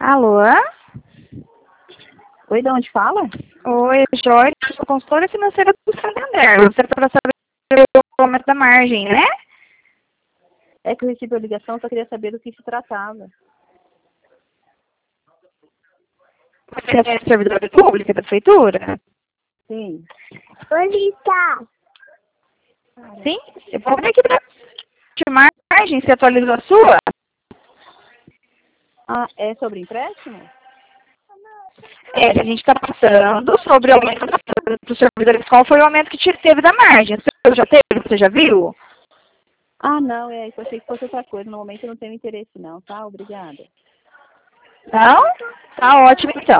Alô? Oi, de onde fala? Oi, Jorge, eu sou consultora financeira do Santander. Você para saber o aumento da margem, né? É que eu recebi a ligação, só queria saber do que se tratava. Você é servidora pública da prefeitura? Sim. Onde está? Sim? Eu vou vir aqui para te margem, você atualizou a sua? Ah, é sobre empréstimo? É, a gente está passando sobre o aumento dos servidores. Qual foi o aumento que teve da margem? Você já teve? Você já viu? Ah, não, eu achei que fosse outra coisa. No momento eu não tenho interesse não, tá? Obrigada. Não? Tá ótimo então.